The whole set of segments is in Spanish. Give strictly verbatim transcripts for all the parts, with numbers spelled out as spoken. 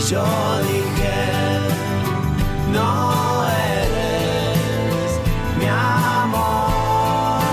yo dije, no eres mi amor,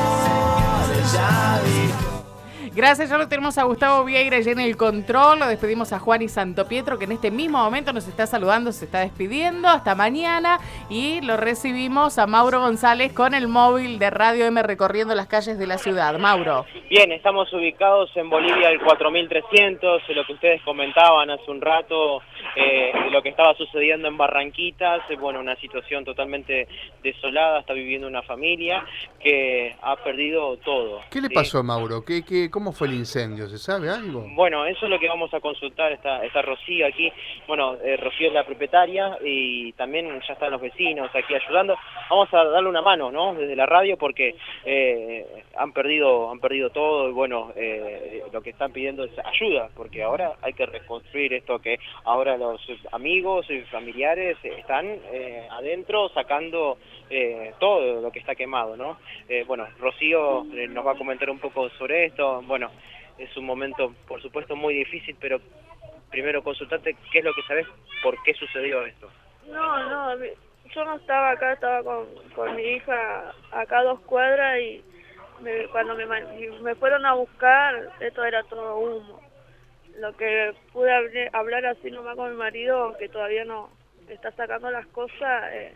ella dijo. Gracias, ya lo tenemos a Gustavo Vieira allí en el control, lo despedimos a Juan y Santo Pietro, que en este mismo momento nos está saludando, se está despidiendo, hasta mañana, y lo recibimos a Mauro González con el móvil de Radio M recorriendo las calles de la ciudad. Mauro. Bien, estamos ubicados en Bolivia el cuatro mil trescientos, lo que ustedes comentaban hace un rato, eh, lo que estaba sucediendo en Barranquitas, eh, bueno, una situación totalmente desolada, está viviendo una familia que ha perdido todo. ¿Qué le ¿sí? pasó a Mauro? ¿Qué, qué, ¿Cómo fue el incendio? ¿Se sabe algo? Bueno, eso es lo que vamos a consultar, está, está Rocío aquí, bueno, eh, Rocío es la propietaria y también ya están los vecinos aquí ayudando. Vamos a darle una mano, ¿no? Desde la radio porque eh, han perdido han perdido todo y bueno, eh, lo que están pidiendo es ayuda, porque ahora hay que reconstruir esto que ahora los amigos y familiares están eh, adentro sacando eh, todo lo que está quemado, ¿no? Eh, bueno, Rocío eh, nos va a comentar un poco sobre esto. Bueno, es un momento, por supuesto, muy difícil, pero primero consultarte qué es lo que sabes, por qué sucedió esto. No, no, yo no estaba acá, estaba con, con mi hija acá a dos cuadras y me, cuando me, me fueron a buscar, esto era todo humo. Lo que pude hable, hablar así nomás con mi marido, que todavía no está sacando las cosas, eh,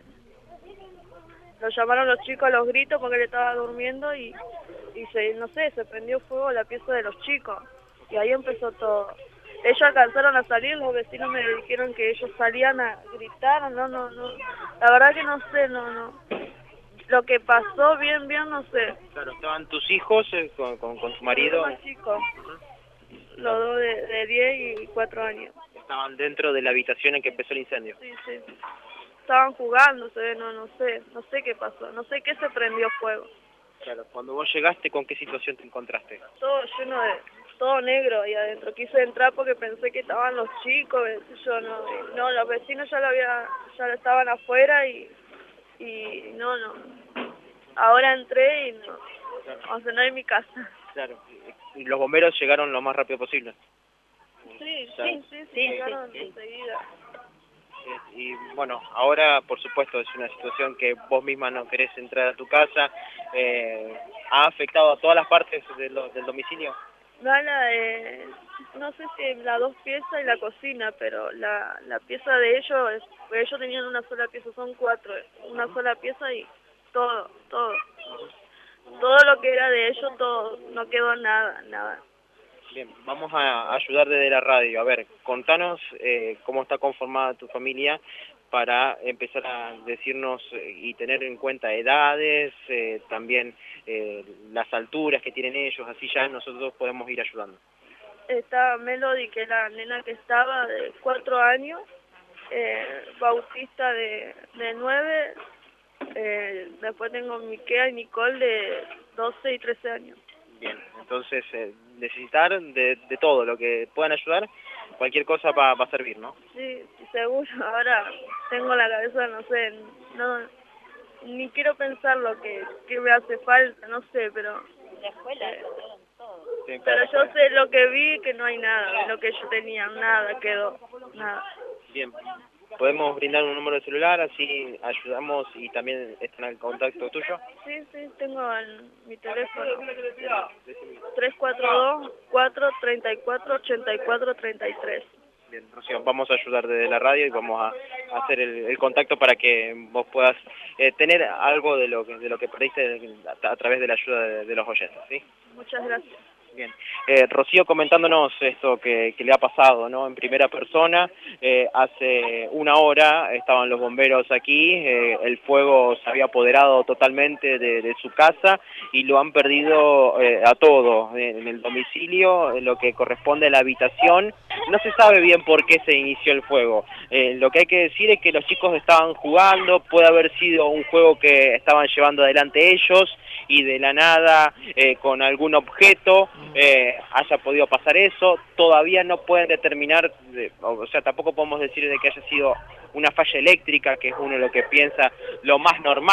lo llamaron los chicos a los gritos porque él estaba durmiendo y, y se, no sé, se prendió fuego la pieza de los chicos y ahí empezó todo. Ellos alcanzaron a salir, los vecinos me dijeron que ellos salían a gritar, no, no, no, la verdad que no sé, no, no, lo que pasó bien, bien, no sé. Claro, estaban tus hijos eh, con, con, con tu marido. Los chicos, los dos de, de diez y cuatro años. Estaban dentro de la habitación en que empezó el incendio. Sí, sí, estaban jugando, no, no sé, no sé qué pasó, no sé qué se prendió fuego. Claro, cuando vos llegaste, ¿con qué situación te encontraste? Todo lleno de, todo negro ahí adentro. Quise entrar porque pensé que estaban los chicos, yo no, no, los vecinos ya lo había, ya lo estaban afuera y, y no, no. Ahora entré y no, claro. O sea, no hay mi casa. Claro, y los bomberos llegaron lo más rápido posible. Sí, claro. sí, sí, sí, llegaron sí, sí. enseguida. Y bueno, ahora por supuesto es una situación que vos misma no querés entrar a tu casa, eh, ¿ha afectado a todas las partes de lo, del domicilio? La, eh, no sé si las dos piezas y la cocina, pero la, la pieza de ellos, es, ellos tenían una sola pieza, son cuatro, una sola pieza y todo, todo, todo lo que era de ellos, todo, no quedó nada, nada. Bien, vamos a ayudar desde la radio. A ver, contanos eh, cómo está conformada tu familia para empezar a decirnos eh, y tener en cuenta edades, eh, también eh, las alturas que tienen ellos, así ya nosotros podemos ir ayudando. Está Melody, que es la nena que estaba de cuatro años, eh, Bautista de, de nueve, eh, después tengo Miquea y Nicole de doce y trece años. Bien, entonces eh, necesitar de, de todo, lo que puedan ayudar, cualquier cosa va, va a servir, ¿no? Sí, seguro. Ahora tengo la cabeza, no sé, no, ni quiero pensar lo que, que me hace falta, no sé, pero... La escuela, eh, todo. Sí, pero yo sé lo que vi, que no hay nada, lo que yo tenía, nada quedó, nada. Bien. ¿Podemos brindar un número de celular, así ayudamos y también están al contacto tuyo? Sí, sí, tengo el, mi teléfono. tres cuatro dos, cuatro tres cuatro, ocho cuatro tres tres. Bien, Rocío, vamos a ayudar desde la radio y vamos a, a hacer el, el contacto para que vos puedas eh, tener algo de lo que de lo que perdiste a, a través de la ayuda de, de los oyentes, ¿sí? Muchas gracias. Bien, eh, Rocío comentándonos esto que, que le ha pasado, ¿no? En primera persona, eh, hace una hora estaban los bomberos aquí, eh, el fuego se había apoderado totalmente de, de su casa y lo han perdido eh, a todo, eh, en el domicilio, en lo que corresponde a la habitación. No se sabe bien por qué se inició el fuego. Eh, lo que hay que decir es que los chicos estaban jugando, puede haber sido un juego que estaban llevando adelante ellos y de la nada eh, con algún objeto eh, haya podido pasar eso. Todavía no pueden determinar, de, o sea, tampoco podemos decir de que haya sido una falla eléctrica, que es uno lo que piensa lo más normal.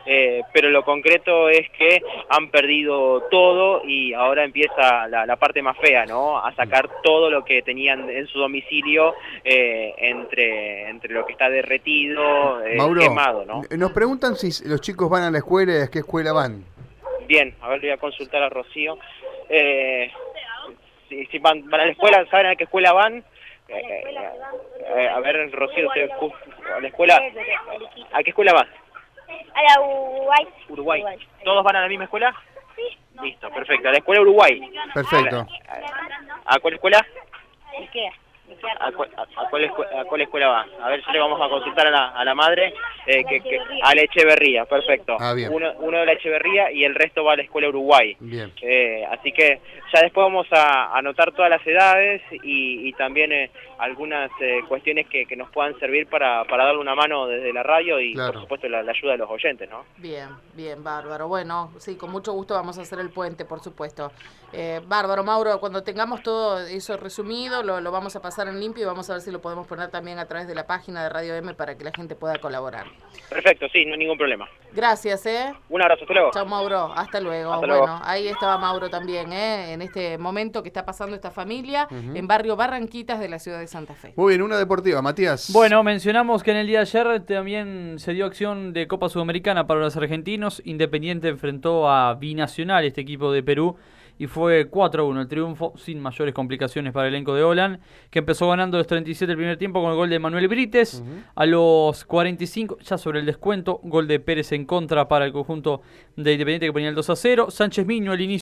eh, pero lo concreto es que han perdido todo y ahora empieza la, la parte más fea, ¿no? A sacar todo lo que tenían en su domicilio eh, entre, entre lo que está derretido, eh, Mauro, quemado, ¿no? nos preguntan si los chicos van a la escuela y a qué escuela van. Bien, a ver, voy a consultar a Rocío. Eh, si, si van, van a la escuela, ¿saben a qué escuela van? Eh, eh, a ver, Rocío, usted, a la escuela, ¿a qué escuela vas? A la Uruguay. Uruguay. ¿Todos van a la misma escuela? Sí. Listo, perfecto. A la escuela Uruguay. Perfecto. ¿A, a cuál escuela? Ikea. ¿A cuál, a, a cuál escu- a cuál escuela va? A ver si le vamos a consultar a la, a la madre. Eh, que, que, a la Echeverría, perfecto. Ah, bien. Uno, uno de la Echeverría y el resto va a la escuela Uruguay. Bien. Eh, así que ya después vamos a anotar todas las edades y, y también eh, algunas eh, cuestiones que, que nos puedan servir para, para darle una mano desde la radio y Claro. por supuesto la, la ayuda de los oyentes, ¿no? Bien, bien, bárbaro. Bueno, sí, con mucho gusto vamos a hacer el puente, por supuesto. Eh, bárbaro, Mauro, cuando tengamos todo eso resumido, lo, lo vamos a pasar en limpio y vamos a ver si lo podemos poner también a través de la página de Radio M para que la gente pueda colaborar. Perfecto, sí, no hay ningún problema. Gracias, ¿eh? Un abrazo, hasta luego. Chao, Mauro. Hasta luego. Hasta bueno, luego. ahí estaba Mauro también, ¿eh? En este momento que está pasando esta familia Ujú. en barrio Barranquitas de la ciudad de Santa Fe. Muy bien, una deportiva, Matías. Bueno, mencionamos que en el día de ayer también se dio acción de Copa Sudamericana para los argentinos. Independiente enfrentó a Binacional, este equipo de Perú, y fue cuatro a uno el triunfo, sin mayores complicaciones para el elenco de Olan, que empezó ganando los treinta y siete el primer tiempo con el gol de Manuel Brites. Ujú. A los cuarenta y cinco, ya sobre el descuento, gol de Pérez en contra para el conjunto de Independiente que ponía el dos a cero. Sánchez Miño al inicio